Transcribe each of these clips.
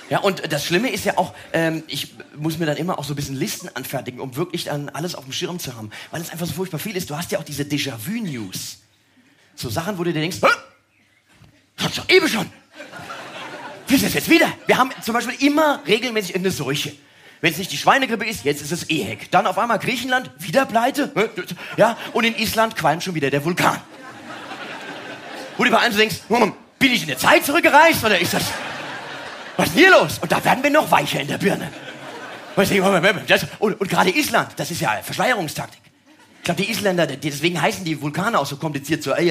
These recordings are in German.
Ja, und das Schlimme ist ja auch, ich muss mir dann immer auch so ein bisschen Listen anfertigen, um wirklich dann alles auf dem Schirm zu haben. Weil es einfach so furchtbar viel ist. Du hast ja auch diese Déjà-vu-News. So Sachen, wo du dir denkst, das hat's doch eben schon. Wie ist das jetzt wieder? Wir haben zum Beispiel immer regelmäßig irgendeine Seuche. Wenn es nicht die Schweinegrippe ist, jetzt ist es EHEC. Dann auf einmal Griechenland, wieder pleite. Ja, und in Island qualmt schon wieder der Vulkan. Wo du bei allem so denkst, bin ich in der Zeit zurückgereist oder ist das... Was ist denn hier los? Und da werden wir noch weicher in der Birne. Und gerade Island, das ist ja Verschleierungstaktik. Ich glaube, die Isländer, deswegen heißen die Vulkane auch so kompliziert. So,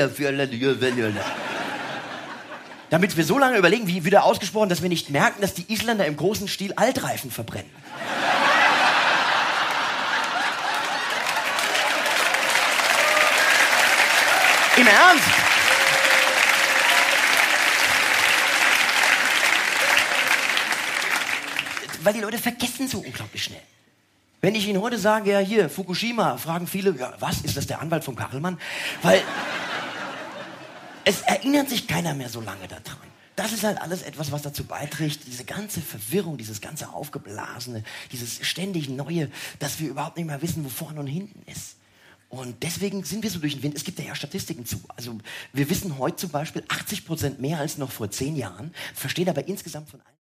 damit wir so lange überlegen, wie wieder ausgesprochen, dass wir nicht merken, dass die Isländer im großen Stil Altreifen verbrennen. Im Ernst? Weil die Leute vergessen so unglaublich schnell. Wenn ich Ihnen heute sage, ja hier, Fukushima, fragen viele, ja, was, ist das der Anwalt von Kachelmann? Weil es erinnert sich keiner mehr so lange daran. Das ist halt alles etwas, was dazu beiträgt, diese ganze Verwirrung, dieses ganze Aufgeblasene, dieses ständig Neue, dass wir überhaupt nicht mehr wissen, wo vorne und hinten ist. Und deswegen sind wir so durch den Wind. Es gibt ja Statistiken zu. Also wir wissen heute zum Beispiel 80% mehr als noch vor 10 Jahren, verstehen aber insgesamt von allen